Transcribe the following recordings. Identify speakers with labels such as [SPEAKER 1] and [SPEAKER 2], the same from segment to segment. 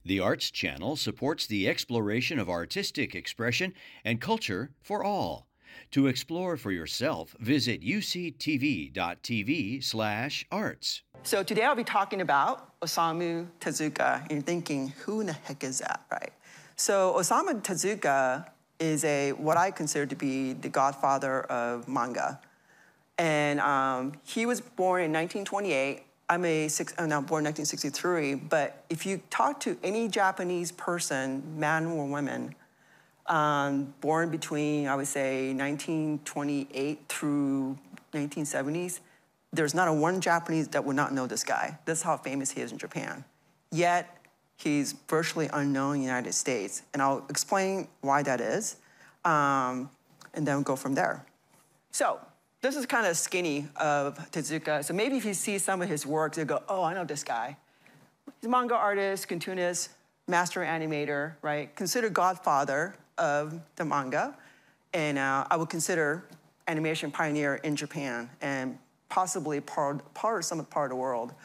[SPEAKER 1] The Arts Channel supports the exploration of artistic expression and culture for all. To explore for yourself, visit uctv.tv/arts.
[SPEAKER 2] So today I'll be talking about Osamu Tezuka. And you're thinking, who in the heck is that, right? So Osamu Tezuka is what I consider to be the godfather of manga. And he was born in 1928. I'm born in 1963, but if you talk to any Japanese person, man or woman, born between, I would say, 1928 through 1970s, there's not one Japanese that would not know this guy. This is how famous he is in Japan. Yet, he's virtually unknown in the United States. And I'll explain why that is, and then we'll go from there. So, this is kind of skinny of Tezuka. So maybe if you see some of his works, you'll go, oh, I know this guy. He's a manga artist, cartoonist, master animator, right? Considered godfather of the manga. And I would consider animation pioneer in Japan and possibly part of the world.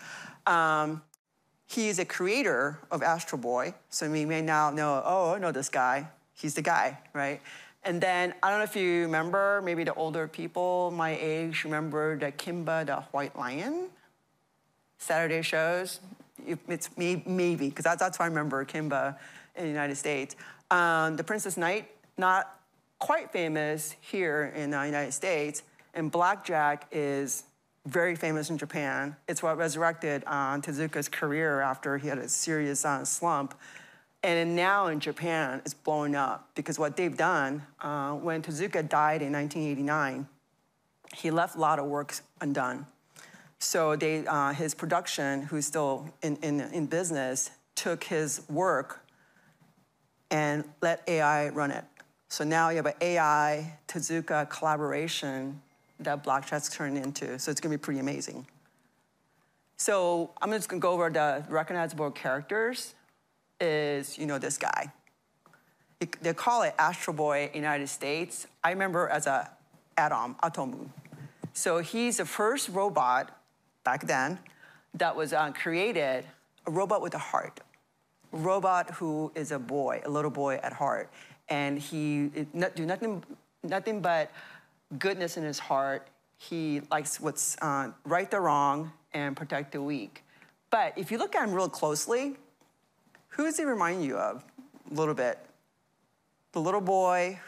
[SPEAKER 2] He is a creator of Astro Boy. So we may now know, oh, I know this guy. He's the guy, right? And then, I don't know if you remember, maybe the older people my age remember the Kimba the White Lion Saturday shows. It's maybe, because that's why I remember Kimba in the United States. The Princess Knight, not quite famous here in the United States. And Blackjack is very famous in Japan. It's what resurrected Tezuka's career after he had a serious slump. And now in Japan, it's blowing up because what they've done, when Tezuka died in 1989, he left a lot of works undone. So his production, who's still in business, took his work and let AI run it. So now you have an AI Tezuka collaboration that Blackjack's turned into. So it's going to be pretty amazing. So I'm just going to go over the recognizable characters. Is, this guy. They call it Astro Boy in the United States. I remember as Atomu. So he's the first robot back then that was created, a robot with a heart. A robot who is a boy, a little boy at heart. And he do nothing but goodness in his heart. He likes what's right the wrong and protect the weak. But if you look at him real closely, who does he remind you of a little bit? The little boy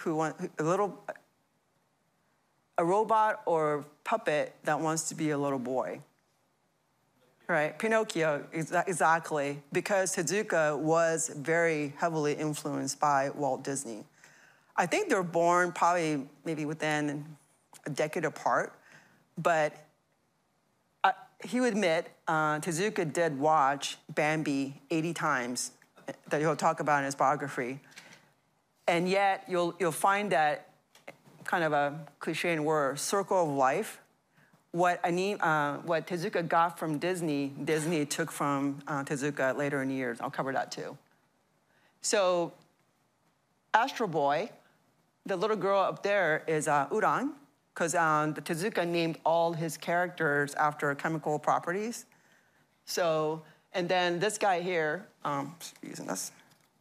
[SPEAKER 2] a robot or puppet that wants to be a little boy. Right, Pinocchio, exactly, because Tezuka was very heavily influenced by Walt Disney. I think they were born probably maybe within a decade apart, but he would admit Tezuka did watch Bambi 80 times, that he'll talk about in his biography. And yet, you'll find that kind of a cliche word, circle of life. What Tezuka got from Disney, Disney took from Tezuka later in the years. I'll cover that too. So, Astro Boy, the little girl up there is Uran, because Tezuka named all his characters after chemical properties. So, and then this guy here, using this.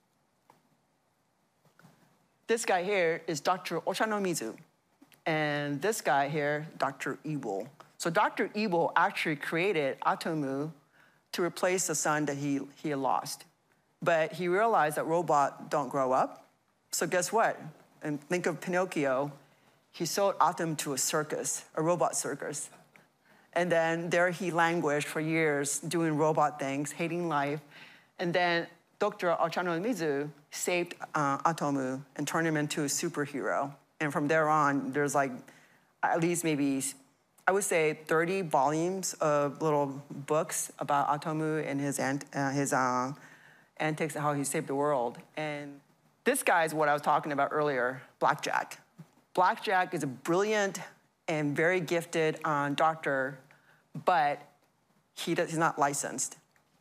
[SPEAKER 2] This guy here is Dr. Ochanomizu. And this guy here, Dr. Evil. So Dr. Evil actually created Atomu to replace the son that he had lost. But he realized that robots don't grow up. So guess what? And think of Pinocchio. He sold Atomu to a circus, a robot circus. And then there he languished for years doing robot things, hating life. And then Dr. Ochanomizu saved Atomu and turned him into a superhero. And from there on, there's like at least maybe, I would say 30 volumes of little books about Atomu and his antics and how he saved the world. And this guy is what I was talking about earlier, Blackjack. Blackjack is a brilliant and very gifted doctor, but he's not licensed.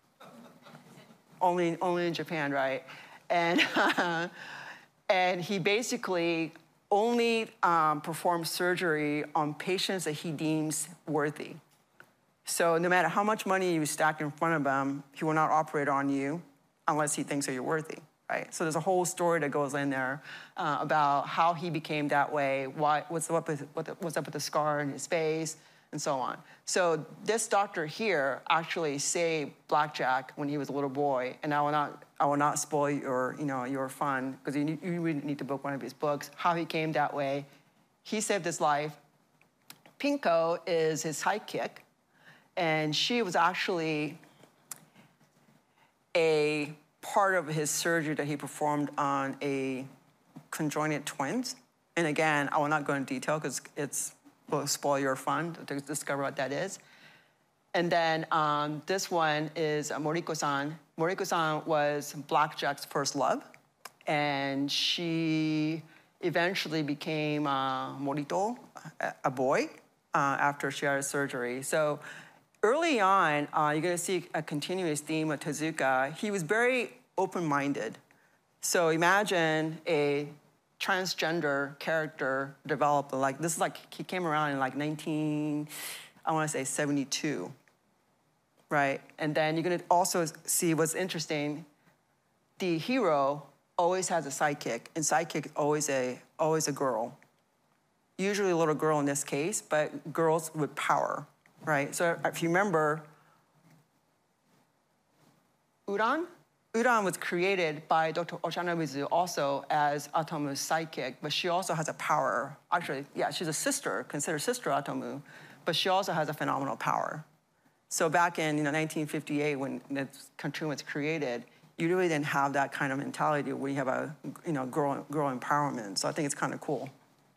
[SPEAKER 2] Only in Japan, right? And and he basically only performs surgery on patients that he deems worthy. So no matter how much money you stack in front of him, he will not operate on you unless he thinks that you're worthy, right? So there's a whole story that goes in there about how he became that way, what's up with the scar in his face, and so on. So this doctor here actually saved Blackjack when he was a little boy, and I will not spoil your fun, because you really need to book one of his books, how he came that way. He saved his life. Pinko is his sidekick, and she was actually a part of his surgery that he performed on a conjoined twins. And again, I will not go into detail because will spoil your fun to discover what that is. And then this one is Moriko-san. Moriko-san was Blackjack's first love, and she eventually became Morito, a boy, after she had surgery. So early on, you're going to see a continuous theme of Tezuka. He was very open-minded. So imagine a transgender character developed. Like this is like he came around in like 72, right? And then you're going to also see what's interesting. The hero always has a sidekick, and sidekick is always a girl. Usually a little girl in this case, but girls with power, right? So if you remember, Uran was created by Dr. Ochanomizu also as Atomu's sidekick, but she also has a power. Actually, yeah, she's a sister, considered sister Atomu, but she also has a phenomenal power. So back in 1958, when the cartoon was created, you really didn't have that kind of mentality where you have a girl empowerment. So I think it's kind of cool.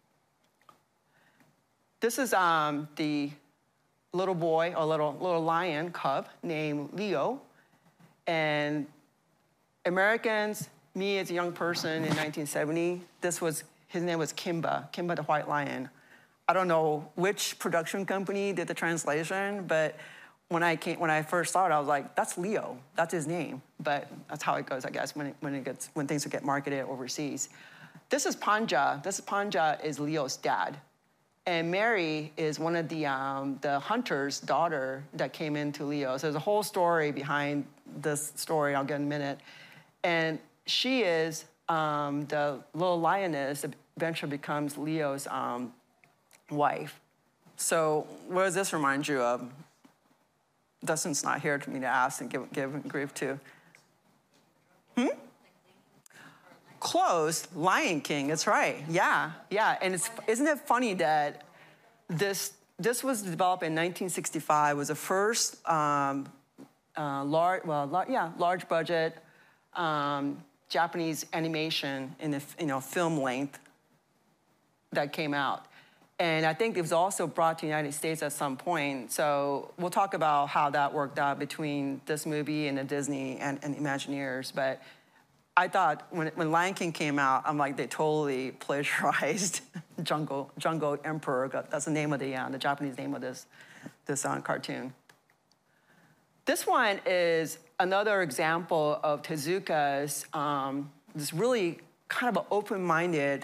[SPEAKER 2] This is the little boy, or little lion cub named Leo. And Americans, me as a young person in 1970, his name was Kimba the white lion. I don't know which production company did the translation, but when I first saw it, I was like, that's Leo, that's his name. But that's how it goes, I guess, when things get marketed overseas. This is Panja. Panja is Leo's dad. And Mary is one of the hunter's daughter that came into Leo. So there's a whole story behind this story. I'll get in a minute. And she is the little lioness that eventually becomes Leo's wife. So what does this remind you of? Dustin's not here for me to ask and give grief to. Close, Lion King, that's right. Yeah. And isn't it funny that this was developed in 1965, was the first large budget Japanese animation in the film length that came out. And I think it was also brought to the United States at some point. So we'll talk about how that worked out between this movie and the Disney and Imagineers. But I thought when Lion King came out, I'm like, they totally plagiarized Jungle Emperor. That's the name of the Japanese name of this cartoon. This one is another example of Tezuka's this really kind of an open-minded,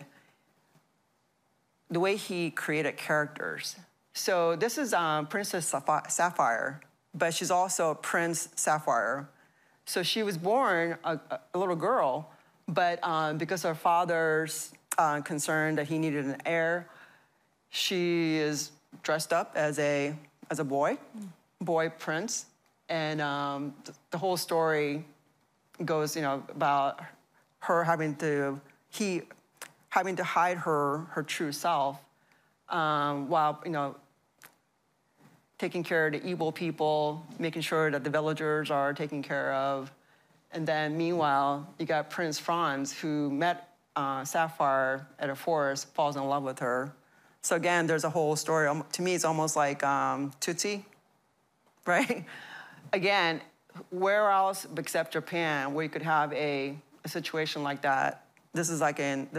[SPEAKER 2] the way he created characters. So this is Princess Sapphire, but she's also Prince Sapphire. So she was born a little girl, but because her father's concerned that he needed an heir, she is dressed up as a boy prince. And the whole story goes, about her having to hide her true self while, taking care of the evil people, making sure that the villagers are taken care of. And then meanwhile, you got Prince Franz, who met Sapphire at a forest, falls in love with her. So again, there's a whole story. To me, it's almost like Tootsie, right? Again, where else except Japan, where you could have a situation like that? This was in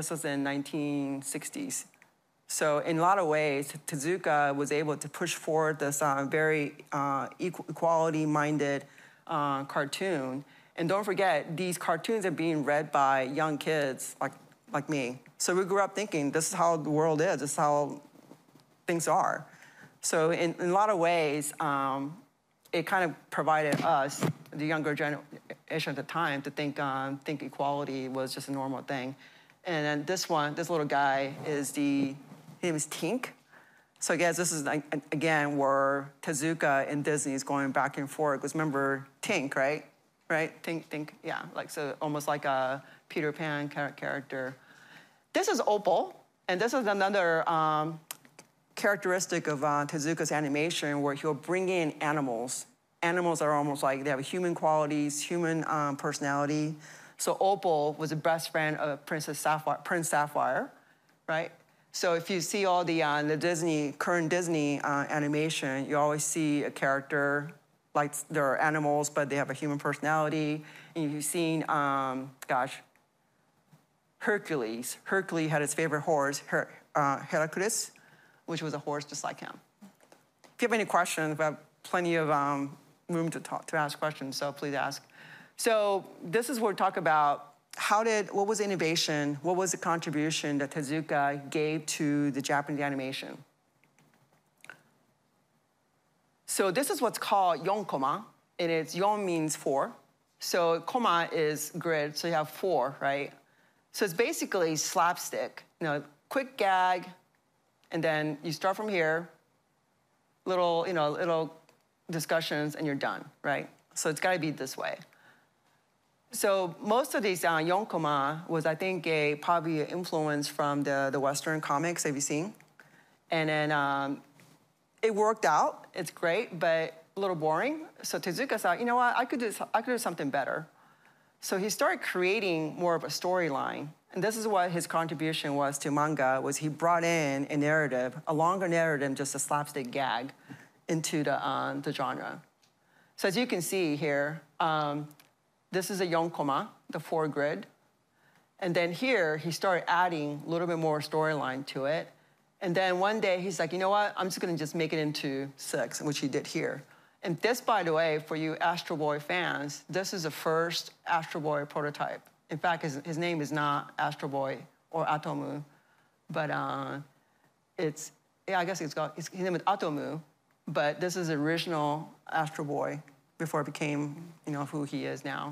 [SPEAKER 2] 1960s. So in a lot of ways, Tezuka was able to push forward this very equality-minded cartoon. And don't forget, these cartoons are being read by young kids like me. So we grew up thinking, this is how the world is, this is how things are. So in a lot of ways, it kind of provided us, the younger generation at the time to think equality was just a normal thing. And then this little guy his name is Tink. So I guess this is, again, where Tezuka and Disney is going back and forth. Because remember Tink, right? Right? Tink, yeah. Like, so almost like a Peter Pan character. This is Opal. And this is another characteristic of Tezuka's animation where he'll bring in animals. Animals are almost like they have human qualities, human personality. So Opal was the best friend of Prince Sapphire, right? So if you see all the current Disney animation, you always see a character like they're animals, but they have a human personality. And you've seen, Hercules. Hercules had his favorite horse, Heracles, which was a horse just like him. If you have any questions, we have plenty of room to ask questions, so please ask. So this is where we talk about what was innovation, what was the contribution that Tezuka gave to the Japanese animation. So this is what's called yonkoma, and yon means 4. So koma is grid, so you have 4, right? So it's basically slapstick, quick gag, and then you start from here, little discussions, and you're done, right? So it's got to be this way. So most of these yonkoma was, I think, probably an influence from the Western comics have you seen, and then it worked out. It's great, but a little boring. So Tezuka thought, you know what, I could do something better. So he started creating more of a storyline, and this is what his contribution was to manga. Was he brought in a narrative, a longer narrative, just a slapstick gag, into the genre. So as you can see here. This is a yonkoma, the 4 grid. And then here, he started adding a little bit more storyline to it. And then one day, he's like, you know what? I'm just going to just make it into 6, which he did here. And this, by the way, for you Astro Boy fans, this is the first Astro Boy prototype. In fact, his name is not Astro Boy or Atomu, but I guess his name is Atomu, but this is the original Astro Boy before it became, who he is now.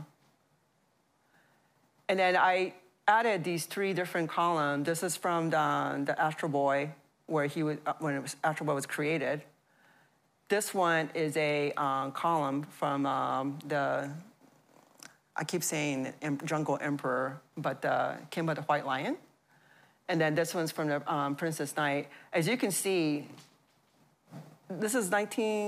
[SPEAKER 2] And then I added these 3 different columns. This is from the Astro Boy, where Astro Boy was created. This one is a column from I keep saying Jungle Emperor, but came by the White Lion. And then this one's from the Princess Knight. As you can see, this is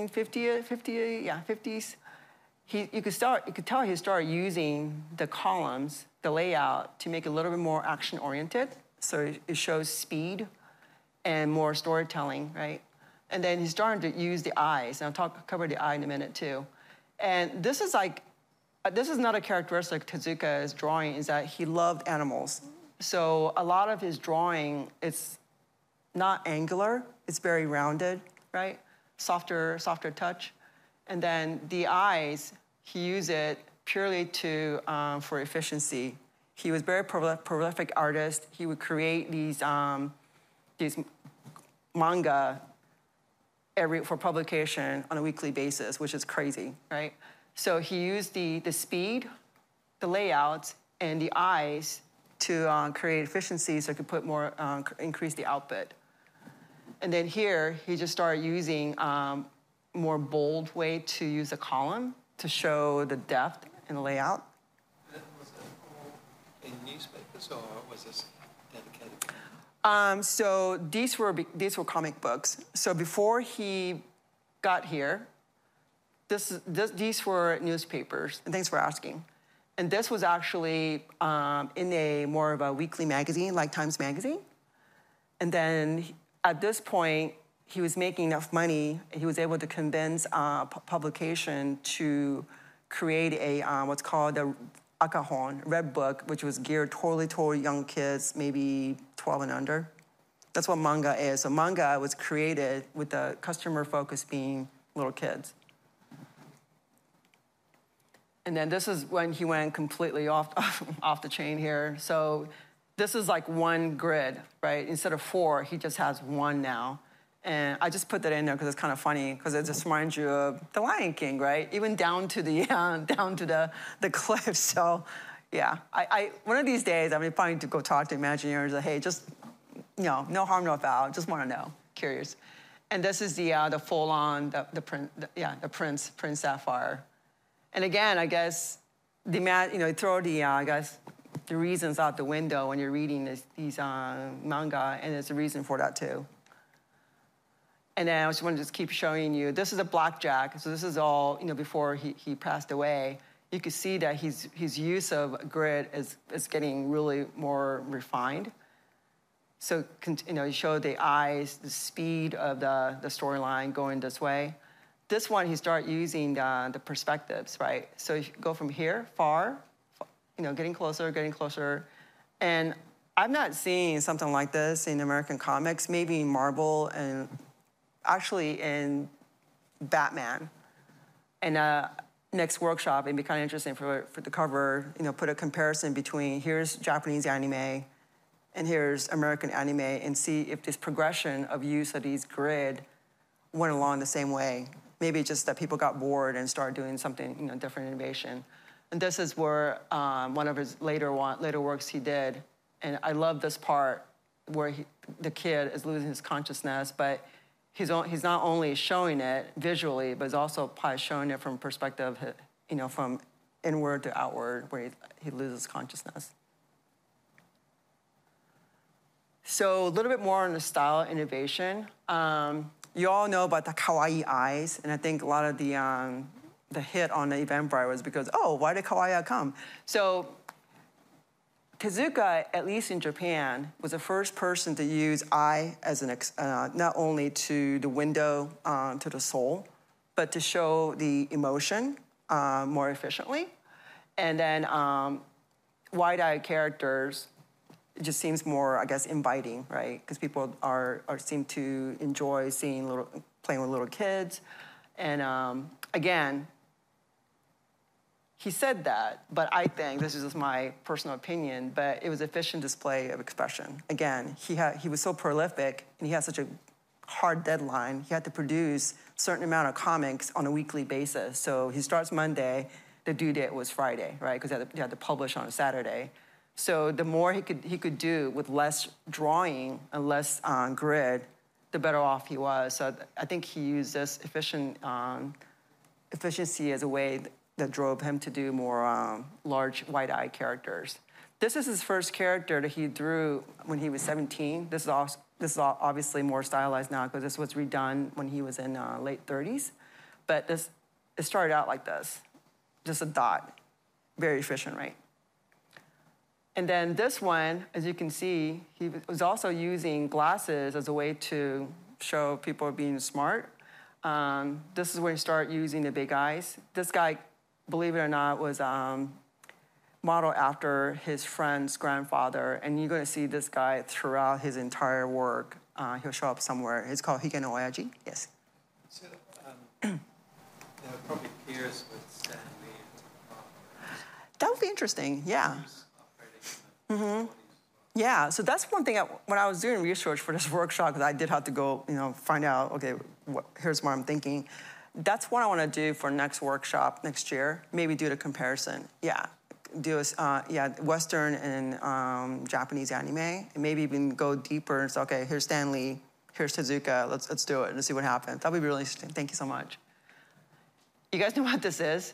[SPEAKER 2] 50s. You could tell he started using the columns, the layout, to make it a little bit more action-oriented. So it shows speed and more storytelling, right? And then he's starting to use the eyes, and I'll cover the eye in a minute too. And this is not a characteristic Tezuka's drawing, is that he loved animals. So a lot of his drawing, it's not angular, it's very rounded, right? Softer touch. And then the eyes, he used it purely for efficiency. He was a very prolific artist. He would create these manga for publication on a weekly basis, which is crazy, right? So he used the speed, the layouts, and the eyes to create efficiency so he could increase the output. And then here, he just started using more bold way to use a column to show the depth in the layout.
[SPEAKER 3] Was it all in newspapers, or was this dedicated?
[SPEAKER 2] So these were comic books. So before he got here, these were newspapers. And thanks for asking. And this was actually in a more of a weekly magazine, like Times Magazine. And then at this point, he was making enough money. He was able to convince publication to create what's called the Akahon, Red Book, which was geared totally toward young kids, maybe 12 and under. That's what manga is. So manga was created with the customer focus being little kids. And then this is when he went completely off the chain here. So this is like 1 grid, right? Instead of 4, he just has 1 now. And I just put that in there because it's kind of funny, because it just reminds you of The Lion King, right? Even down to the the cliff. So, yeah, I one of these days I'm planning to go talk to Imagineers. Like, hey, just no harm, no foul. Just want to know, curious. And this is the full-on Prince Sapphire. And again, I guess throw the reasons out the window when you're reading these manga, and there's a reason for that too. And then I just want to just keep showing you. This is a blackjack. So this is all before he passed away. You can see that his use of grid is getting really more refined. So you show the eyes, the speed of the storyline going this way. This one, he start using the perspectives, right? So you go from here, far, getting closer. And I've not seen something like this in American comics, maybe in Marvel and actually in Batman. And next workshop, it'd be kind of interesting for the cover, put a comparison between here's Japanese anime and here's American anime, and see if this progression of use of these grid went along the same way. Maybe just that people got bored and started doing something, different innovation. And this is where one of his later works he did. And I love this part where the kid is losing his consciousness, but he's not only showing it visually, but he's also probably showing it from perspective, from inward to outward, where he loses consciousness. So a little bit more on the style innovation. You all know about the kawaii eyes, and I think a lot of the hit on the Eventbrite was because, why did kawaii come? So Tezuka, at least in Japan, was the first person to use eye as not only to the window to the soul, but to show the emotion more efficiently. And then wide-eyed characters, it just seems more, I guess, inviting, right? Because people seem to enjoy playing with little kids. And again, he said that, but I think, this is just my personal opinion, but it was efficient display of expression. Again, he was so prolific, and he had such a hard deadline. He had to produce a certain amount of comics on a weekly basis. So he starts Monday, the due date was Friday, right? Because he had to publish on a Saturday. So the more he could do with less drawing and less grid, the better off he was. So I think he used this efficiency as a way that drove him to do more large, wide-eyed characters. This is his first character that he drew when he was 17. This is obviously more stylized now because this was redone when he was in late 30s. But it started out like this, just a dot, very efficient, right? And then this one, as you can see, he was also using glasses as a way to show people being smart. This is where he started using the big eyes. This guy, believe it or not, was modeled after his friend's grandfather. And you're going to see this guy throughout his entire work. He'll show up somewhere. It's called Hige no Oyaji. Yes.
[SPEAKER 3] So there are probably peers with Stan Lee and Tom Martin.
[SPEAKER 2] That would be interesting, yeah. Yeah, so that's one thing when I was doing research for this workshop, because I did have to go, find out, okay, here's what I'm thinking. That's what I want to do for next workshop next year. Maybe do the comparison. Yeah, do Western and Japanese anime, and maybe even go deeper and say, okay, here's Stan Lee, here's Tezuka. Let's do it and see what happens. That would be really interesting. Thank you so much. You guys know what this is?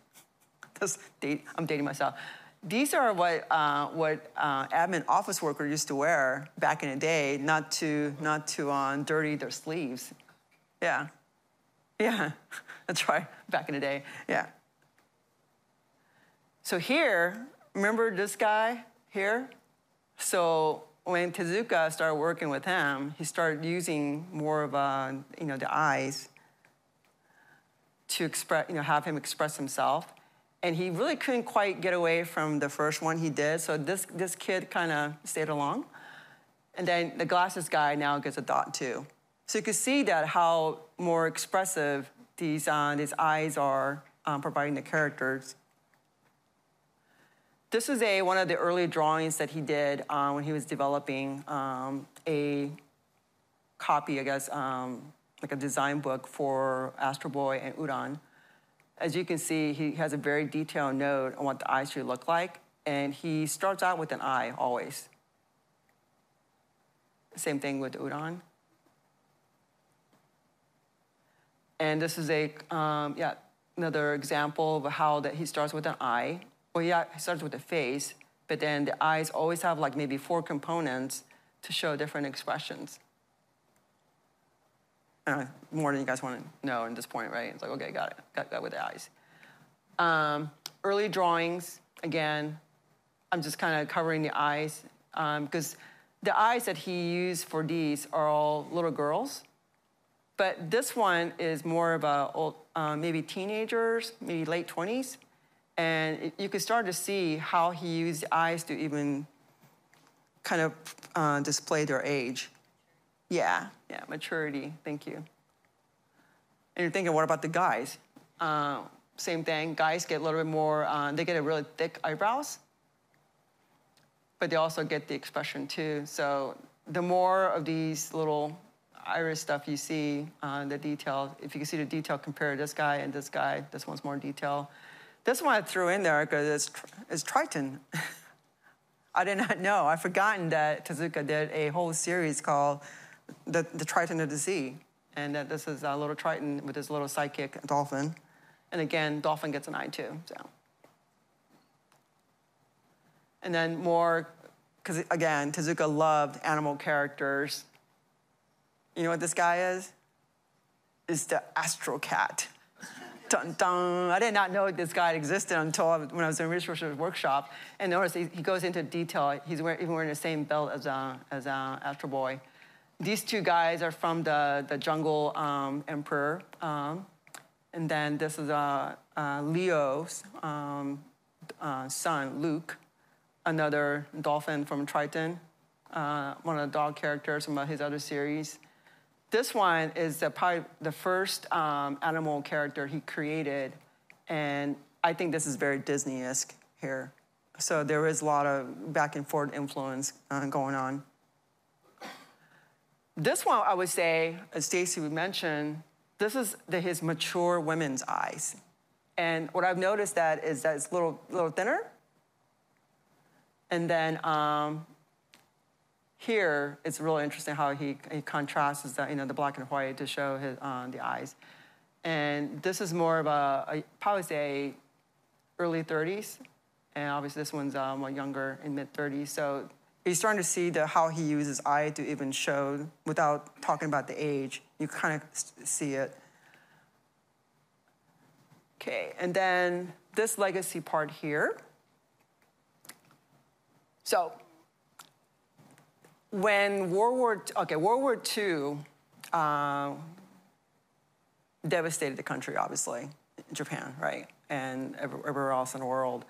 [SPEAKER 2] I'm dating myself. These are what admin office workers used to wear back in the day, not to dirty their sleeves. Yeah, that's right, back in the day, yeah. So here, remember this guy here? So when Tezuka started working with him, he started using more of the eyes to express, have him express himself. And he really couldn't quite get away from the first one he did, so this kid kind of stayed along. And then the glasses guy now gets a dot too. So you can see that how more expressive these eyes are providing the characters. This is one of the early drawings that he did when he was developing a copy, I guess, like a design book for Astro Boy and Udon. As you can see, he has a very detailed note on what the eyes should look like, and he starts out with an eye always. Same thing with Udon. And this is another example of how that he starts with an eye. Well, yeah, he starts with the face, but then the eyes always have like maybe 4 components to show different expressions. More than you guys want to know at this point, right? It's like, okay, got it. Got that with the eyes. Early drawings, again, I'm just kind of covering the eyes because the eyes that he used for these are all little girls. But this one is more of a maybe teenagers, maybe late 20s. And you can start to see how he used the eyes to even kind of display their age. Yeah, maturity, thank you. And you're thinking, what about the guys? Same thing, guys get a little bit more, they get a really thick eyebrows, but they also get the expression too. So the more of these little iris stuff you see, the detail, if you can see the detail, compare this guy and this guy, this one's more detail. This one I threw in there because it's Triton. I did not know. I've forgotten that Tezuka did a whole series called the Triton of the Sea, and that this is a little Triton with his little sidekick, Dolphin. And again, Dolphin gets an eye too, so. And then more, because again, Tezuka loved animal characters. You know what this guy is? It's the Astro Cat. Dun, dun. I did not know this guy existed until when I was in Researcher's workshop. And notice he goes into detail. He's even wearing the same belt as Astro Boy. These 2 guys are from the Jungle Emperor. And then this is Leo's son, Luke, another dolphin from Triton, one of the dog characters from his other series. This one is probably the first animal character he created, and I think this is very Disney-esque here. So there is a lot of back and forth influence going on. This one, I would say, as Stacy would mention, this is his mature women's eyes. And what I've noticed is that it's a little thinner. And then here, it's really interesting how he contrasts the black and white to show his, the eyes. And this is more of probably say, early 30s. And obviously this one's more younger, in mid-30s. So you're starting to see how he uses eye to even show, without talking about the age. You kind of see it. Okay, and then this legacy part here. So when World War II devastated the country, obviously, Japan, right, and everywhere else in the world.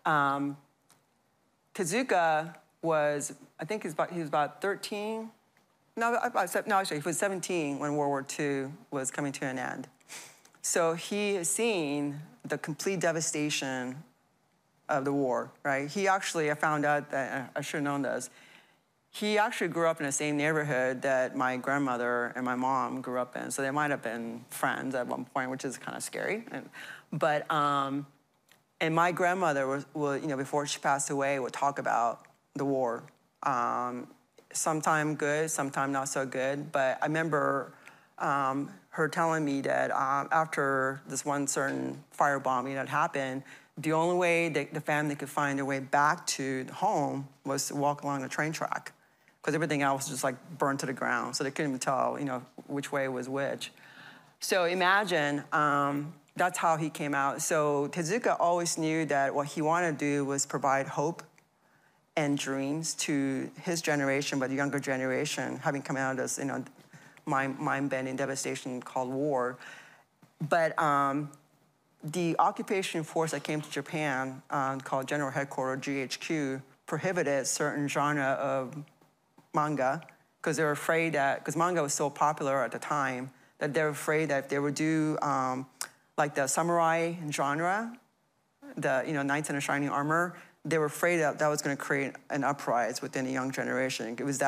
[SPEAKER 2] Tezuka was, I think he was about 13. No, actually, he was 17 when World War II was coming to an end. So he has seen the complete devastation of the war, right? He actually, I found out that, I should have known this, he actually grew up in the same neighborhood that my grandmother and my mom grew up in. So they might have been friends at one point, which is kind of scary. And my grandmother would, before she passed away, would talk about the war. Sometime good, sometime not so good. But I remember her telling me that after this one certain firebombing that happened, the only way that the family could find their way back to home was to walk along the train track, because everything else was just like burned to the ground. So they couldn't even tell, which way was which. So imagine that's how he came out. So Tezuka always knew that what he wanted to do was provide hope and dreams to his generation, but the younger generation, having come out of this, mind-bending devastation called war. But the occupation force that came to Japan, called General Headquarters, GHQ, prohibited certain genre of manga, because they were afraid that, because manga was so popular at the time, that they were afraid that if they would do like the samurai genre, the knights in a shining armor, they were afraid that that was going to create an uprising within the young generation. It was that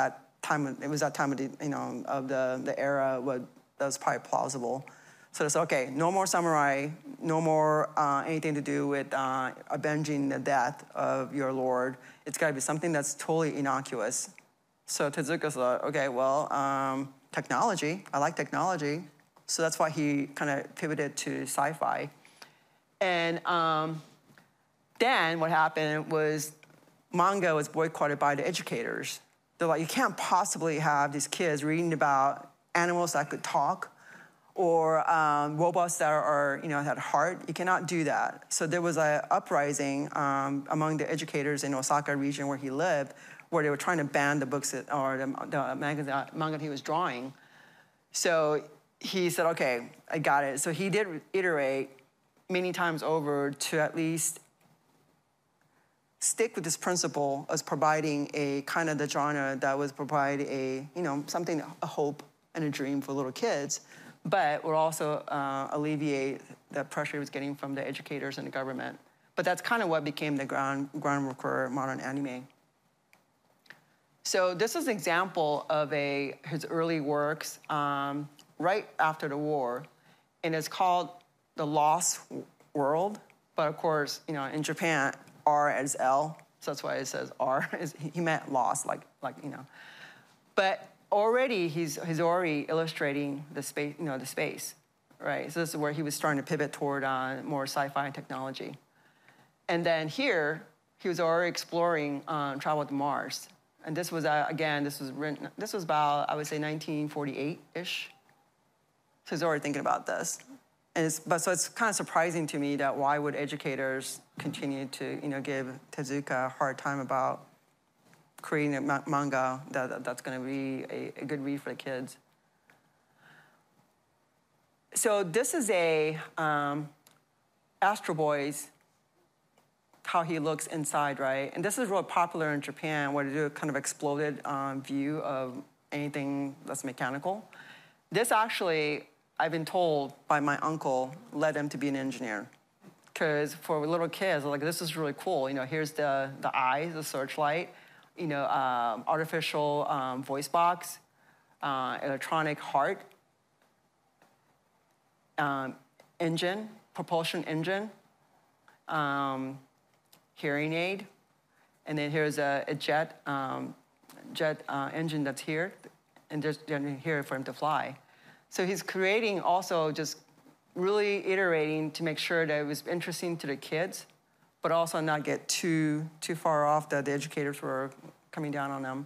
[SPEAKER 2] time. It was that time of the era that was probably plausible. So it's okay. No more samurai. No more anything to do with avenging the death of your lord. It's got to be something that's totally innocuous. So Tezuka's like, okay, well, technology. I like technology. So that's why he kind of pivoted to sci-fi. And then what happened was manga was boycotted by the educators. They're like, you can't possibly have these kids reading about animals that could talk or robots that are had heart. You cannot do that. So there was an uprising among the educators in Osaka region where he lived, where they were trying to ban the books or the manga that he was drawing. So he said, okay, I got it. So he did iterate many times over to at least stick with this principle as providing a kind of the genre that was provide a, something, a hope and a dream for little kids, but would also alleviate the pressure he was getting from the educators and the government. But that's kind of what became the groundwork for modern anime. So this is an example of his early works right after the war, and it's called The Lost World. But of course, in Japan, R as L, so that's why it says R. He meant lost, like. But already he's already illustrating the space, the space, right? So this is where he was starting to pivot toward more sci-fi and technology. And then here, he was already exploring travel to Mars. And this was, this was about, I would say, 1948-ish. So he's already thinking about this. And so it's kind of surprising to me that why would educators continue to, give Tezuka a hard time about creating a manga that's going to be a good read for the kids. So this is Astro Boy's, how he looks inside, right? And this is real popular in Japan, where they do a kind of exploded view of anything that's mechanical. This actually, I've been told by my uncle, led him to be an engineer. Because for little kids, like, this is really cool. Here's the eyes, the searchlight, artificial voice box, electronic heart, engine, propulsion engine, hearing aid, and then here's a jet engine that's here, and just here for him to fly. So he's creating also just really iterating to make sure that it was interesting to the kids, but also not get too far off that the educators were coming down on them.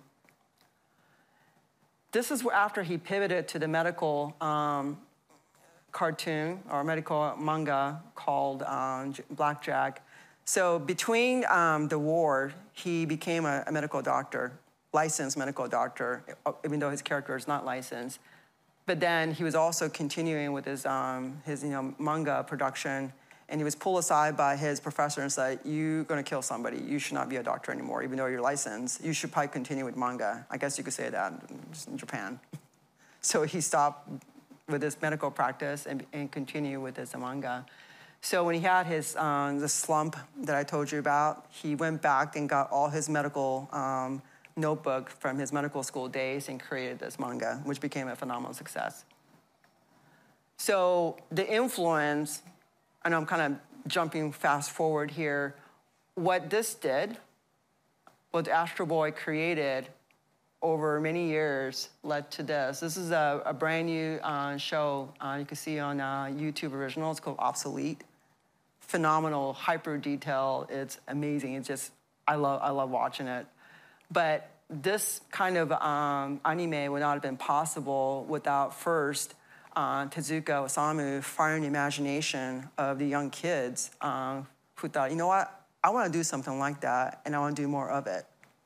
[SPEAKER 2] This is after he pivoted to the medical cartoon or medical manga called Blackjack. So between the war, he became a medical doctor, licensed medical doctor, even though his character is not licensed. But then he was also continuing with his manga production, and he was pulled aside by his professor and said, "You're going to kill somebody. You should not be a doctor anymore, even though you're licensed. You should probably continue with manga." I guess you could say that in Japan. So he stopped with his medical practice and continued with his manga. So when he had his the slump that I told you about, he went back and got all his medical notebook from his medical school days and created this manga, which became a phenomenal success. So the influence, and I'm kind of jumping fast forward here, what this did, what Astro Boy created over many years led to this. This is a brand new show you can see on YouTube Original. It's called Obsolete. Phenomenal, hyper detail. It's amazing. It's just, I love watching it. But this kind of anime would not have been possible without first Tezuka Osamu firing the imagination of the young kids who thought, you know what, I want to do something like that, and I want to do more of it.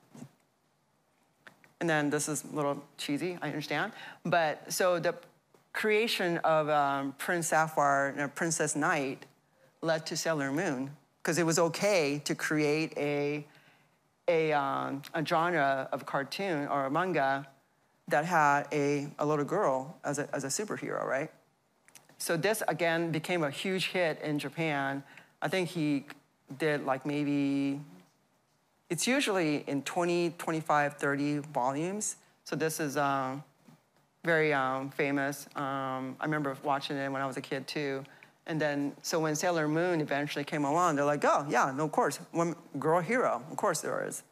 [SPEAKER 2] And then this is a little cheesy, I understand. But so the creation of Prince Sapphire and Princess Knight led to Sailor Moon, because it was okay to create a genre of cartoon or a manga that had a little girl as a superhero, right? So this, again, became a huge hit in Japan. I think he did like maybe, it's usually in 20, 25, 30 volumes. So this is very famous. I remember watching it when I was a kid too. And then, so when Sailor Moon eventually came along, they're like, oh yeah, no, of course, one girl hero, of course there is.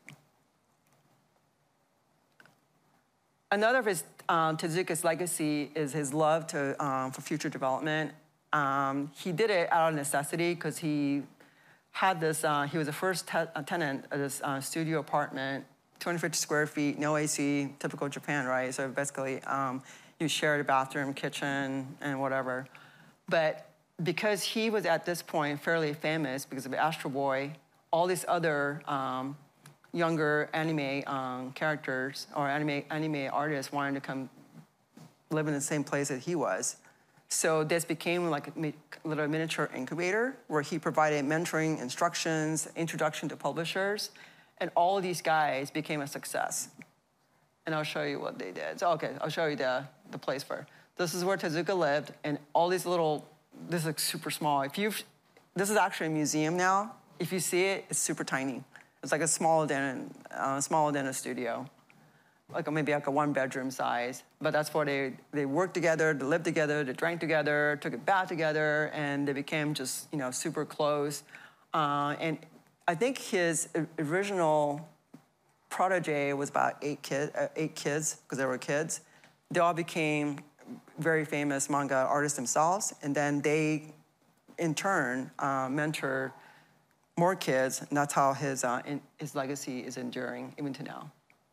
[SPEAKER 2] Another of his, Tezuka's legacy is his love for future development. He did it out of necessity because he had this, he was the first tenant of this studio apartment, 250 square feet, no AC, typical Japan, right? So basically, you shared a bathroom, kitchen, and whatever. But because he was at this point fairly famous because of Astro Boy, all these other younger anime characters or anime artists wanted to come live in the same place that he was. So this became like a little miniature incubator where he provided mentoring, instructions, introduction to publishers, and all of these guys became a success. And I'll show you what they did. So, okay, I'll show you the place first. This is where Tezuka lived, and all these little, this is like super small. This is actually a museum now. If you see it, it's super tiny. It's like smaller than a studio, like maybe like a one-bedroom size. But that's where they worked together, they lived together, they drank together, took a bath together, and they became just super close. And I think his original protege was about 8 kids, because they were kids. They all became very famous manga artists themselves, and then they, in turn, mentor more kids, and that's how his legacy is enduring even to now.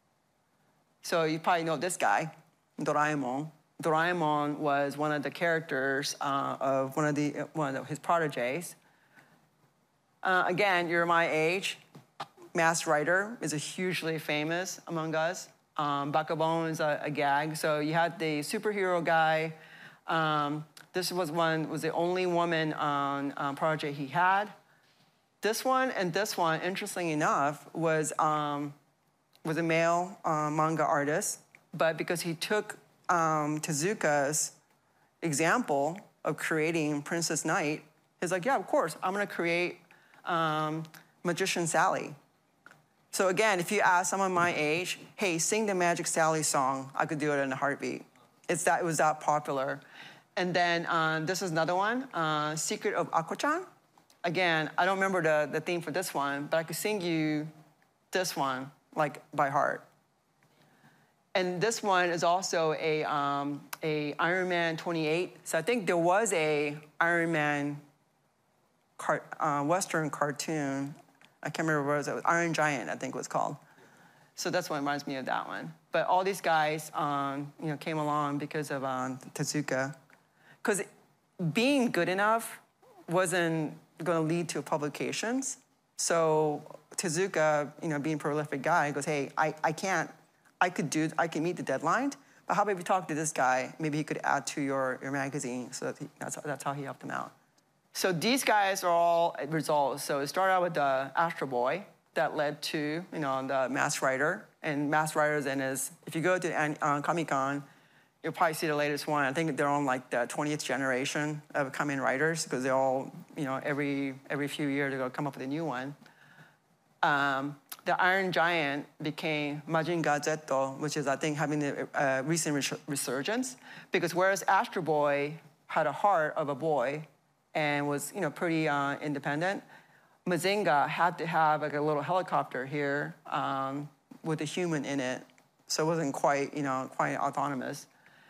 [SPEAKER 2] So you probably know this guy, Doraemon. Doraemon was one of the characters of one of his proteges. Again, you're my age. Masked Rider is a hugely famous among us. Bakabon is a gag. So you had the superhero guy. This was the only woman on protege he had. This one and this one, interestingly enough, was a male manga artist, but because he took Tezuka's example of creating Princess Knight, he's like, yeah, of course, I'm gonna create Magician Sally. So again, if you ask someone my age, hey, sing the Magic Sally song, I could do it in a heartbeat. It was that popular. And then this is another one, Secret of Aqua-chan. Again, I don't remember the theme for this one, but I could sing you this one, like by heart. And this one is also a Iron Man 28. So I think there was a Iron Man Western cartoon. I can't remember what it was. Iron Giant, I think it was called. So that's what reminds me of that one. But all these guys, came along because of Tezuka. Because being good enough wasn't going to lead to publications. So Tezuka, being a prolific guy, goes, hey, I can meet the deadline, but how about if you talk to this guy? Maybe he could add to your magazine. So that's how he helped him out. So these guys are all results. So it started out with the Astro Boy that led to, the Masked Rider. And Masked Rider then is, if you go to Comic-Con, you'll probably see the latest one. I think they're on like the 20th generation of Kamen Riders because they all, every few years they're gonna come up with a new one. The Iron Giant became Majinga Zetto, which is, I think, having a recent resurgence. Because whereas Astro Boy had a heart of a boy and was, pretty independent, Mazinga had to have like a little helicopter here with a human in it. So it wasn't quite autonomous.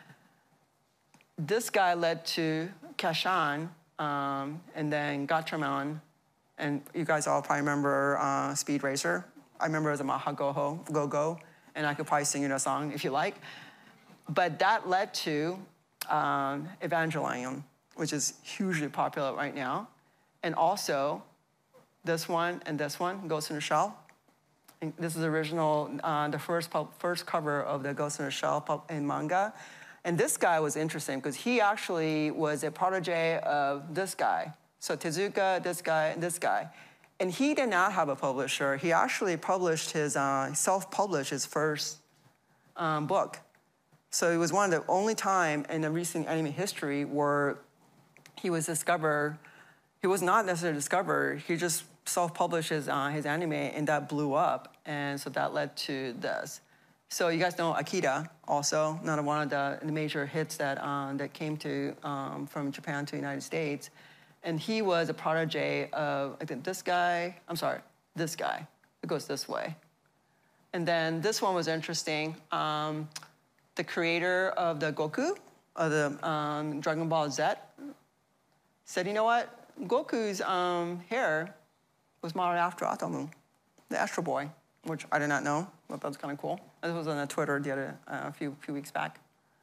[SPEAKER 2] This guy led to Kashan, and then Gatchaman, and you guys all probably remember Speed Racer. I remember it as a Maha Go-Go, and I could probably sing you a song if you like. But that led to Evangelion, which is hugely popular right now. And also, this one and this one, Ghost in the Shell. And this is original, the first cover of the Ghost in the Shell in manga. And this guy was interesting because he actually was a protege of this guy. So Tezuka, this guy, and this guy. And he did not have a publisher. He actually published self-published his first book. So it was one of the only time in the recent anime history where he was discovered. He was not necessarily discovered. He just self-published his anime, and that blew up. And so that led to this. So you guys know Akira also, another one of the major hits that came from Japan to the United States. And he was a protege of, I think, this guy. It goes this way. And then this one was interesting. The creator of the Goku, of the Dragon Ball Z, said, you know what? Goku's hair was modeled after Atomu, the Astro Boy, which I did not know, but that was kind of cool. This was on Twitter a few weeks back.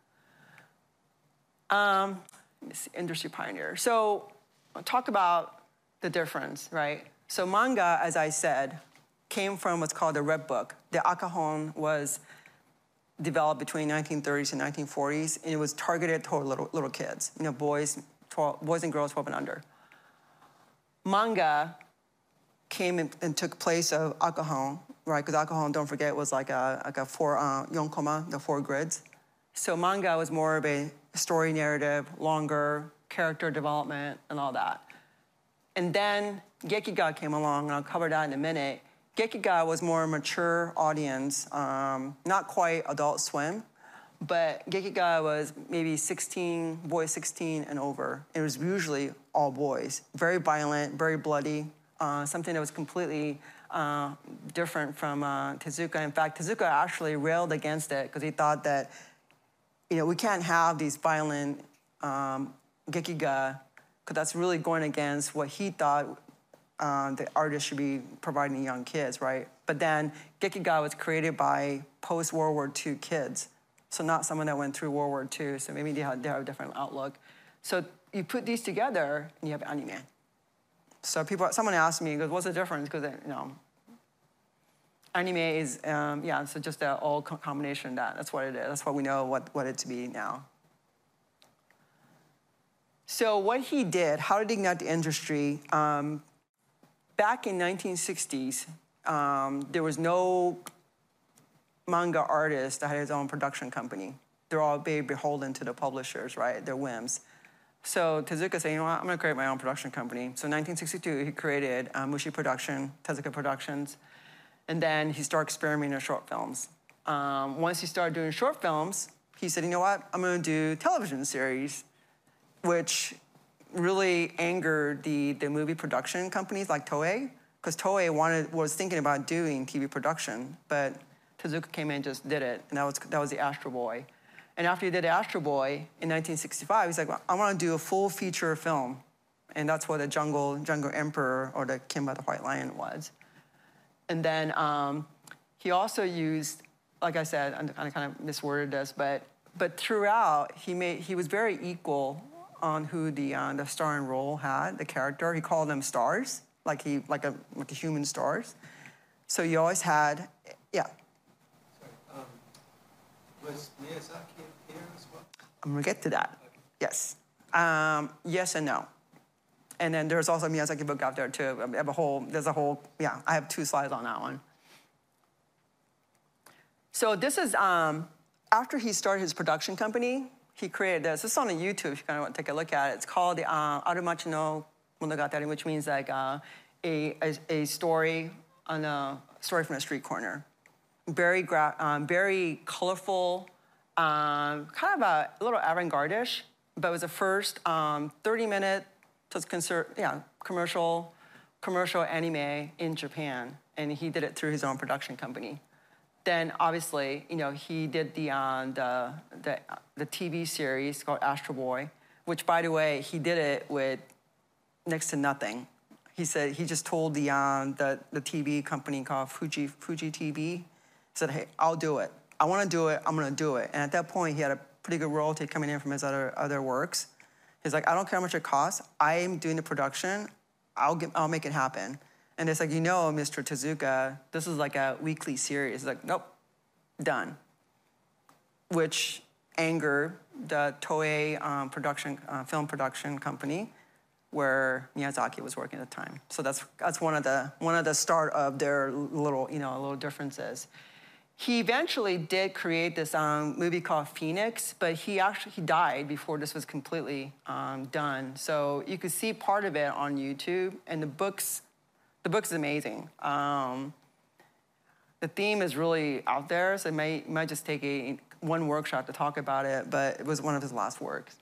[SPEAKER 2] Industry pioneer. So I'll talk about the difference, right? So manga, as I said, came from what's called the Red Book. The Akahon was developed between 1930s and 1940s, and it was targeted toward little kids, boys and girls 12 and under. Manga came and took place of Akahon, right? Because Akahon, don't forget, was like a four yonkoma, the 4 grids. So manga was more of a story narrative, longer character development, and all that. And then Gekiga came along, and I'll cover that in a minute. Gekiga was more mature audience, not quite Adult Swim, but Gekiga was maybe 16, boys 16 and over. It was usually all boys. Very violent, very bloody, something that was completely different from Tezuka. In fact, Tezuka actually railed against it because he thought that, we can't have these violent Gekiga, because that's really going against what he thought the artist should be providing young kids, right? But then Gekiga was created by post-World War II kids, so not someone that went through World War II, so maybe they have a different outlook. So you put these together, and you have anime. So someone asked me, goes, what's the difference? Because, anime is, so just an all combination of that. That's what it is. That's what we know what it to be now. So what he did, how did he ignite the industry? Back in 1960s, there was no manga artist that had his own production company. They're all very beholden to the publishers, right? Their whims. So Tezuka said, I'm going to create my own production company. So in 1962, he created Mushi Production, Tezuka Productions, and then he started experimenting with short films. Once he started doing short films, he said, I'm going to do television series, which really angered the movie production companies like Toei, because Toei was thinking about doing TV production, but Tezuka came in and just did it, and that was the Astro Boy. And after he did the Astro Boy in 1965, he's like, I want to do a full feature film, and that's what the Jungle Emperor or the Kimba the White Lion was. And then he also used, like I said, I kind of misworded this, but throughout he was very equal on who the starring role had, the character. He called them stars, like a human stars. So you always had, yeah.
[SPEAKER 3] Sorry, was Miyazaki here as well?
[SPEAKER 2] I'm gonna get to that. Yes. Yes and no. And then there's also a Miyazaki book out there too. I have 2 slides on that one. So this is, after he started his production company, he created this. This is on YouTube if you kind of want to take a look at it. It's called the Arumachi no Monogatari, which means like a story on a story from a street corner. Very colorful, kind of a little avant-garde-ish, but it was the first 30-minute commercial anime in Japan, and he did it through his own production company. Then obviously, he did the TV series called Astro Boy, which, by the way, he did it with next to nothing. He said he just told the TV company called Fuji TV. He said, "Hey, I'll do it. I want to do it. I'm going to do it." And at that point, he had a pretty good royalty coming in from his other works. He's like, "I don't care how much it costs. I'm doing the production. I'll make it happen." And it's like, Mr. Tezuka, this is like a weekly series. He's like, nope, done. Which angered the Toei film production company, where Miyazaki was working at the time. So that's one of the start of their little differences. He eventually did create this movie called Phoenix, but he died before this was completely done. So you could see part of it on YouTube, and the book is amazing. the theme is really out there, so it might just take one workshop to talk about it, but it was one of his last works.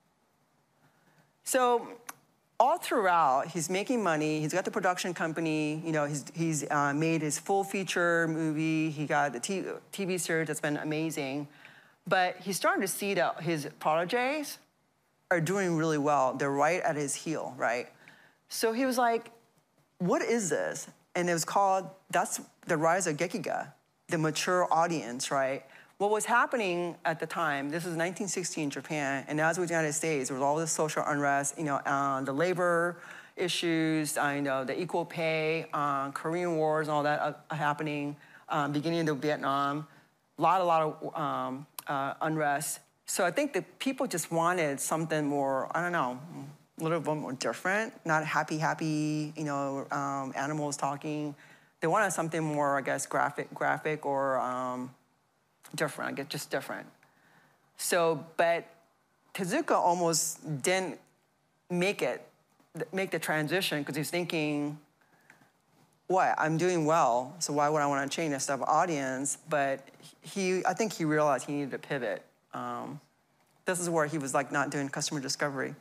[SPEAKER 2] So all throughout, he's making money. He's got the production company. He's made his full feature movie. He got the TV series that's been amazing. But he's starting to see that his protégés are doing really well. They're right at his heel, right? So he was like, what is this? And it was called, that's the rise of Gekiga, the mature audience, right? What was happening at the time, this is 1960 in Japan, and as with the United States, there was all this social unrest, the labor issues, the equal pay, Korean Wars and all that happening, beginning of Vietnam, a lot of unrest. So I think that people just wanted something more, I don't know, a little bit more different, not happy, animals talking. They wanted something more, I guess, graphic or different, I guess, just different. So, but Tezuka almost didn't make the transition because he's thinking, what, I'm doing well, so why would I want to change this type of audience? But I think he realized he needed to pivot. This is where he was like not doing customer discovery.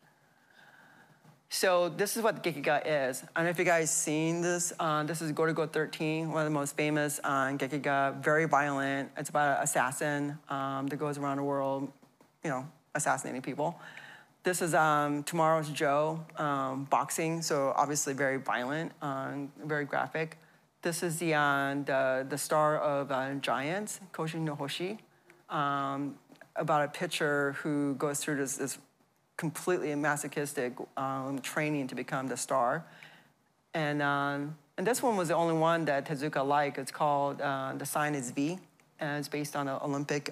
[SPEAKER 2] So this is what Gekiga is. I don't know if you guys seen this. This is Gorogo 13, one of the most famous Gekiga, very violent. It's about an assassin that goes around the world, assassinating people. This is Tomorrow's Joe, boxing, so obviously very violent, very graphic. This is the star of Giants, Koji no Hoshi, about a pitcher who goes through this completely masochistic training to become the star. And this one was the only one that Tezuka liked. It's called The Sign is V, and it's based on an Olympic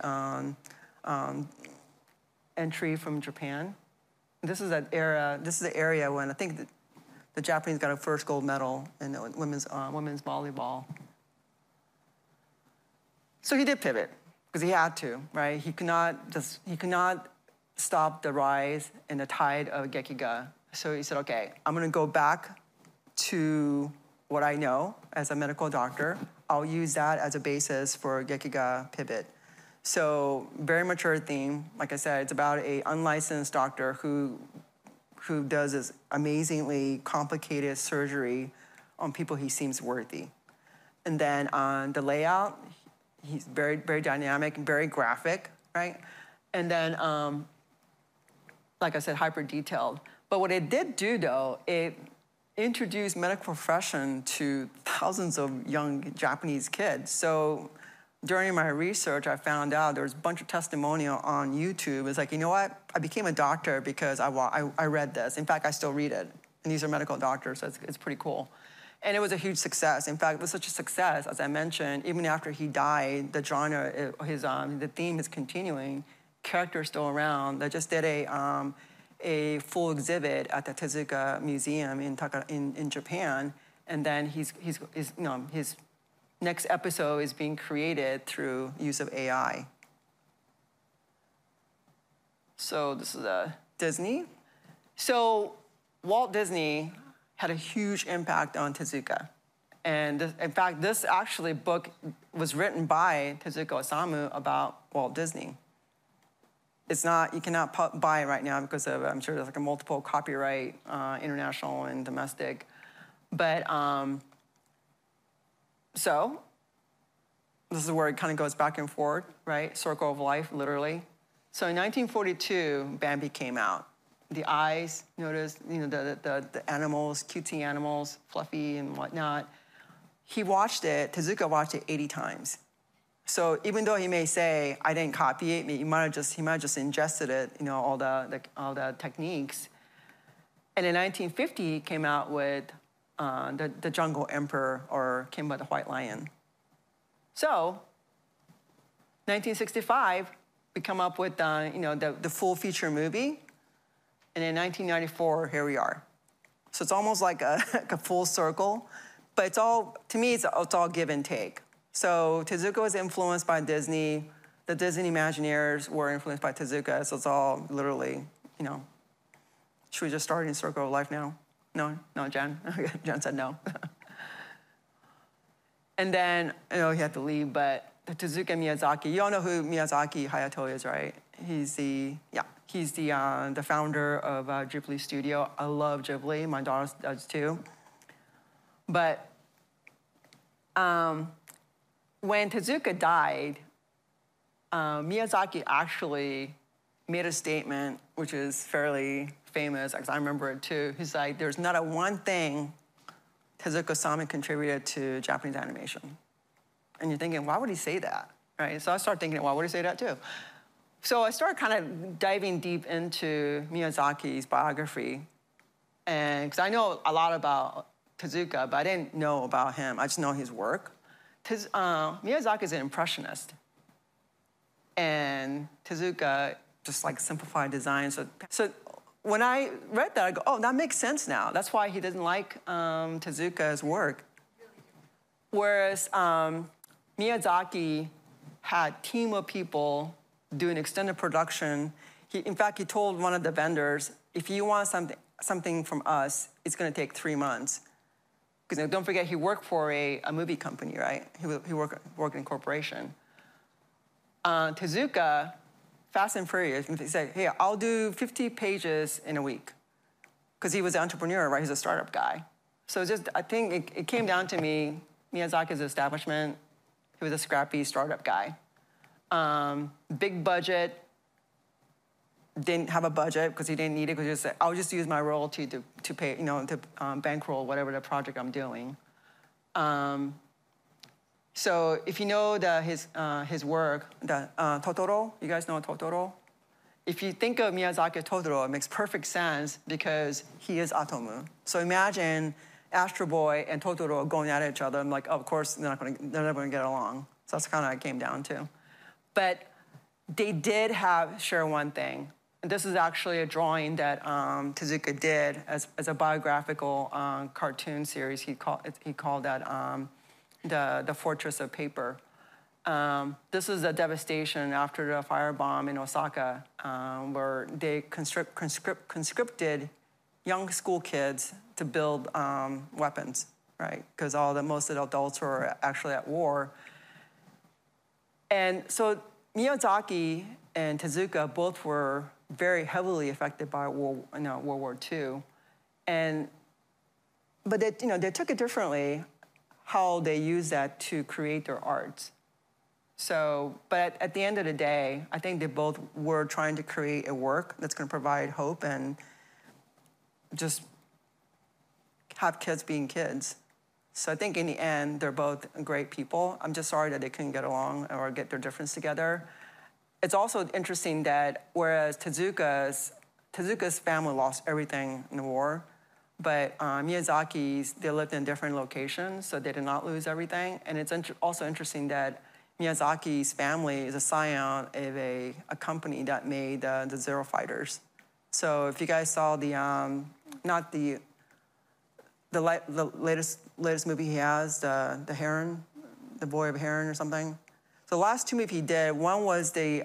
[SPEAKER 2] entry from Japan. This is the area when I think the Japanese got a first gold medal in women's volleyball. So he did pivot because he had to, right? He could not stop the rise and the tide of Gekiga. So he said, okay, I'm gonna go back to what I know as a medical doctor. I'll use that as a basis for Gekiga pivot. So very mature theme. Like I said, it's about an unlicensed doctor who does this amazingly complicated surgery on people he seems worthy. And then on the layout, he's very, very dynamic and very graphic, right? And then, like I said, hyper detailed. But what it did do, though, it introduced medical profession to thousands of young Japanese kids. So during my research, I found out there was a bunch of testimonial on YouTube. It's like, you know what? I became a doctor because I read this. In fact, I still read it. And these are medical doctors, so it's pretty cool. And it was a huge success. In fact, it was such a success, as I mentioned, even after he died, the genre, the theme is continuing. Character still around. They just did a full exhibit at the Tezuka Museum in Japan, and then his next episode is being created through use of AI. So this is Disney. So Walt Disney had a huge impact on Tezuka. And in fact, this actually book was written by Tezuka Osamu about Walt Disney. It's not, you cannot buy it right now because of, I'm sure there's like a multiple copyright, international and domestic. But, so, this is where it kind of goes back and forth, right? Circle of life, literally. So in 1942, Bambi came out. The eyes, notice, the animals, cutesy animals, fluffy and whatnot. He watched it, Tezuka watched it 80 times. So even though he may say, I didn't copy it, he might have just ingested it, all the techniques. And in 1950, he came out with the Jungle Emperor, or Kimba the White Lion. So, 1965, we come up with the full feature movie. And in 1994, here we are. So it's almost like a full circle. But it's all, to me, it's all give and take. So Tezuka was influenced by Disney. The Disney Imagineers were influenced by Tezuka. So it's all literally, Should we just start in Circle of Life now? No, Jen? Jen said no. And then, I know he had to leave, but Tezuka Miyazaki, you all know who Miyazaki Hayato is, right? He's the founder of Ghibli Studio. I love Ghibli, my daughter does too. But when Tezuka died, Miyazaki actually made a statement, which is fairly famous, because I remember it too. He's like, there's not a one thing Tezuka Osamu contributed to Japanese animation. And you're thinking, why would he say that, right? So I started thinking, why would he say that too? So I started kind of diving deep into Miyazaki's biography. And because I know a lot about Tezuka, but I didn't know about him. I just know his work. Miyazaki is an impressionist. And Tezuka just like simplified design. So when I read that, I go, oh, that makes sense now. That's why he didn't like Tezuka's work. Whereas Miyazaki had a team of people doing extended production. In fact, he told one of the vendors, if you want something from us, it's going to take 3 months. Because don't forget, he worked for a movie company, right? He worked in a corporation. Tezuka, fast and furious, he said, hey, I'll do 50 pages in a week. Because he was an entrepreneur, right? He's a startup guy. So I think it came down to me, Miyazaki's establishment. He was a scrappy startup guy. Big budget, didn't have a budget because he didn't need it, because he just said, I'll just use my royalty to pay, to bankroll whatever the project I'm doing. So if you know his work, Totoro, you guys know Totoro? If you think of Miyazaki Totoro, it makes perfect sense because he is Atomu. So imagine Astro Boy and Totoro going at each other. I'm like, oh, of course, they're never going to get along. So that's kind of what it came down to. But they did share one thing. And this is actually a drawing that Tezuka did as a biographical cartoon series. He called that the Fortress of Paper. This is a devastation after the firebomb in Osaka, where they conscripted young school kids to build weapons, right? Because most of the adults were actually at war. And so Miyazaki and Tezuka both were very heavily affected by World War II. But they took it differently, how they used that to create their art. So, but at the end of the day, I think they both were trying to create a work that's going to provide hope and just have kids being kids. So I think in the end, they're both great people. I'm just sorry that they couldn't get along or get their difference together. It's also interesting that whereas Tezuka's family lost everything in the war, but Miyazaki's, they lived in different locations, so they did not lose everything. And it's also interesting that Miyazaki's family is a scion of a company that made the Zero Fighters. So if you guys saw not the latest movie he has, the Heron, the Boy of Heron or something. So the last two movies he did, one was an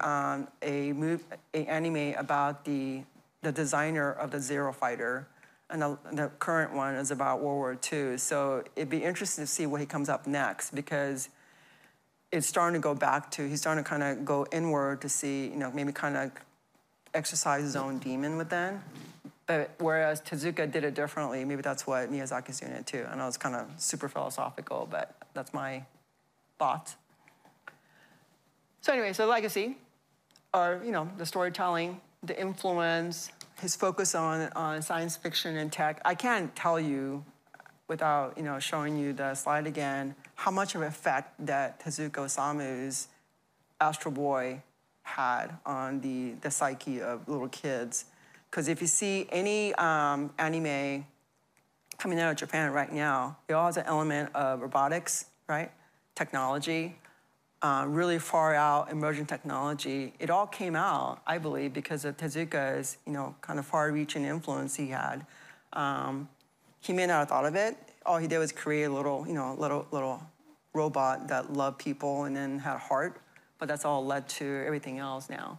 [SPEAKER 2] anime about the designer of the Zero Fighter, and the current one is about World War II. So it'd be interesting to see what he comes up next, because it's starting to go back to, he's starting to kind of go inward to see, maybe kind of exercise his own demon within. But whereas Tezuka did it differently, maybe that's what Miyazaki's doing it too. I know it's kind of super philosophical, but that's my thoughts. So anyway, so legacy, or the storytelling, the influence, his focus on science fiction and tech. I can't tell you without showing you the slide again how much of an effect that Tezuka Osamu's Astro Boy had on the psyche of little kids. Because if you see any anime coming out of Japan right now, it all has an element of robotics, right? Technology, really far out emerging technology. It all came out, I believe, because of Tezuka's, kind of far-reaching influence he had. He may not have thought of it. All he did was create a little robot that loved people and then had a heart. But that's all led to everything else now.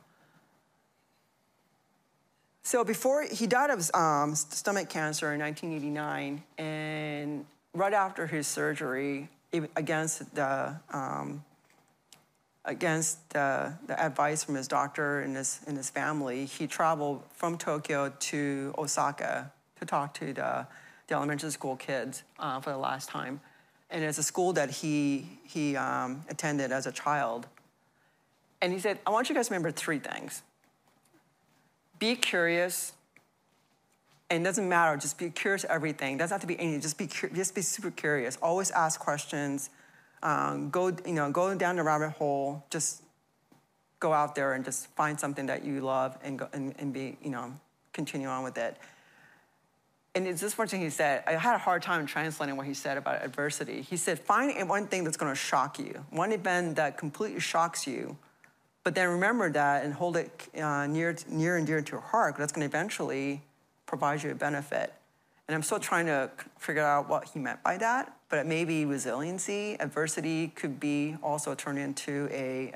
[SPEAKER 2] So before he died of stomach cancer in 1989, and right after his surgery, against the advice from his doctor and his family, he traveled from Tokyo to Osaka to talk to the elementary school kids for the last time. And it's a school that he attended as a child. And he said, I want you guys to remember 3 things. Be curious, and it doesn't matter, just be curious everything. It doesn't have to be anything, just be super curious. Always ask questions. Go down the rabbit hole. Just go out there and just find something that you love and go and be, continue on with it. And it's this one thing he said. I had a hard time translating what he said about adversity. He said, find one thing that's going to shock you, one event that completely shocks you, but then remember that and hold it near and dear to your heart, because that's going to eventually provide you a benefit. And I'm still trying to figure out what he meant by that, but it may be resiliency. Adversity could be also turned into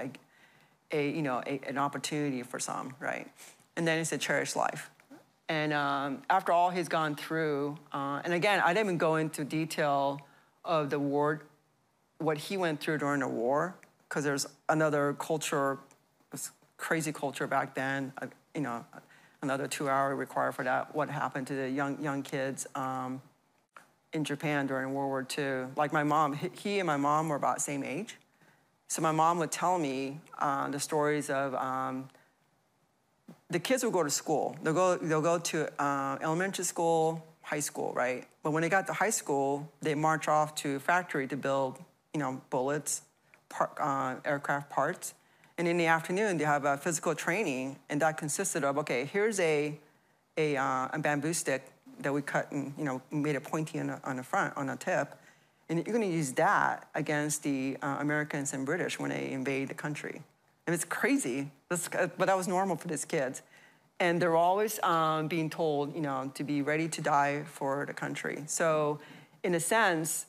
[SPEAKER 2] an opportunity for some, right? And then he said, cherish life. And after all he's gone through, and again, I didn't even go into detail of the war, what he went through during the war, because there's another culture, crazy culture back then, another 2 hours required for that, what happened to the young kids in Japan during World War II. Like my mom, he and my mom were about the same age. So my mom would tell me the stories of, the kids will go to school. They'll go to elementary school, high school, right? But when they got to high school, they march off to factory to build, bullets, aircraft parts. And in the afternoon, they have a physical training, and that consisted of, okay, here's a bamboo stick that we cut and made it pointy on the front, on the tip, and you're going to use that against the Americans and British when they invade the country. And it's crazy, but that was normal for these kids. And they're always being told, to be ready to die for the country. So, in a sense,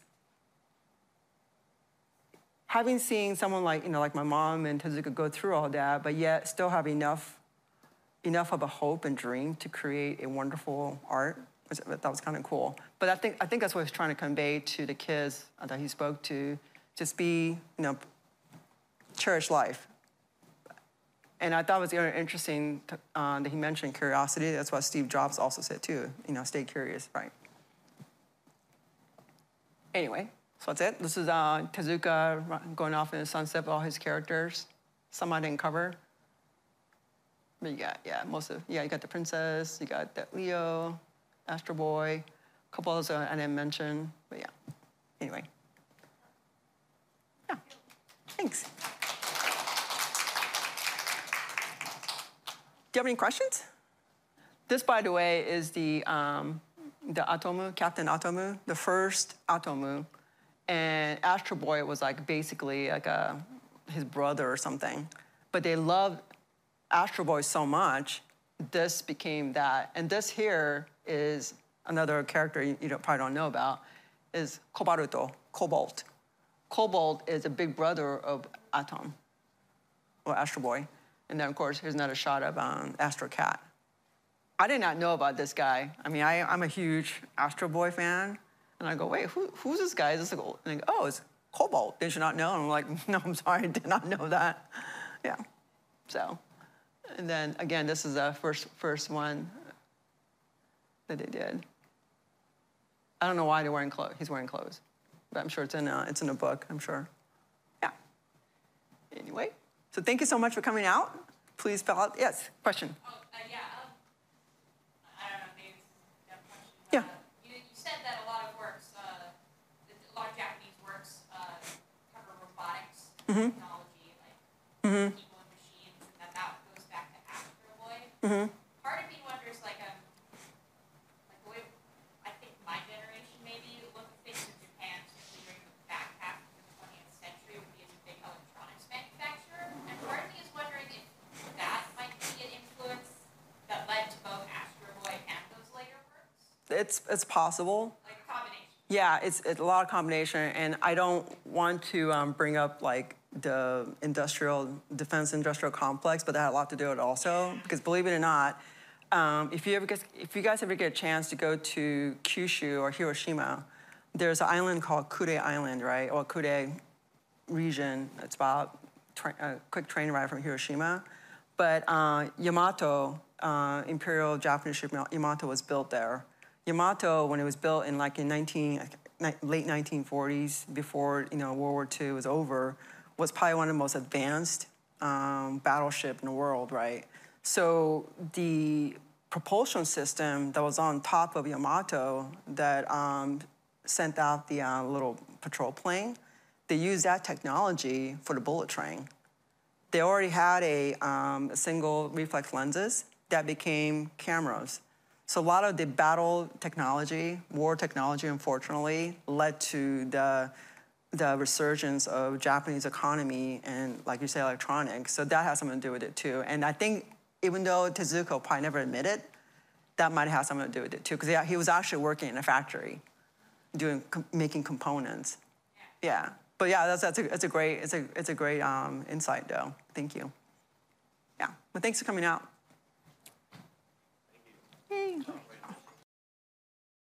[SPEAKER 2] having seen someone like my mom and Tezuka go through all that, but yet still have enough of a hope and dream to create a wonderful art, that was kind of cool. But I think that's what he's trying to convey to the kids that he spoke to. Just be, cherish life. And I thought it was very interesting that he mentioned curiosity. That's what Steve Jobs also said too. Stay curious, right? Anyway, so that's it. This is Tezuka going off in the sunset with all his characters. Some I didn't cover. But you got, you got the princess, you got that Leo, Astro Boy, a couple others I didn't mention, but yeah. Anyway. Yeah, thanks. Do you have any questions? This, by the way, is the Atomu, Captain Atomu, the first Atomu. And Astro Boy was basically his brother or something. But they loved Astro Boy so much, this became that. And this here is another character you probably don't know about, is Kobaruto, Cobalt. Cobalt is a big brother of Atom, or Astro Boy. And then, of course, here's another shot of Astro Cat. I did not know about this guy. I mean, I'm a huge Astro Boy fan. And I go, wait, who's this guy? And they go, oh, it's Cobalt. Did you not know? And I'm like, no, I'm sorry, I did not know that. Yeah, so. And then, again, this is the first one that they did. I don't know why they're wearing clothes. He's wearing clothes. But I'm sure it's in a book, I'm sure. Yeah. Anyway. So thank you so much for coming out. Please fill out. Yes, question.
[SPEAKER 4] Oh, yeah. I don't know, maybe this is a dumb question.
[SPEAKER 2] Yeah.
[SPEAKER 4] You said that a lot of works, a lot of Japanese works cover robotics, technology, like people and machines, and that goes back to Astro Boy. Part of me wonders, the way I think my generation maybe look at things in Japan, especially during the back half of the 20th century, would be as a big electronics manufacturer. And part of me is wondering if that might be an influence that led to both Astro Boy and those later works.
[SPEAKER 2] It's possible.
[SPEAKER 4] Like a combination.
[SPEAKER 2] Yeah, it's a lot of combination, and I don't want to bring up the defense industrial complex, but that had a lot to do with it also. Because believe it or not, if you guys ever get a chance to go to Kyushu or Hiroshima, there's an island called Kure Island, right? Or Kure region. It's about a quick train ride from Hiroshima. But Yamato, Imperial Japanese ship Yamato was built there. Yamato, when it was built in like in late 1940s, before World War II was over, was probably one of the most advanced battleship in the world, right? So the propulsion system that was on top of Yamato that sent out the little patrol plane, they used that technology for the bullet train. They already had a single reflex lenses that became cameras. So a lot of the battle technology, war technology, unfortunately, led to the resurgence of Japanese economy and, like you say, electronics. So that has something to do with it too. And I think even though Tezuka probably never admitted, that might have something to do with it too, because he was actually working in a factory, making components. Yeah. But yeah, it's a great insight though. Thank you. Yeah. Well, thanks for coming out. Thank you. Yay.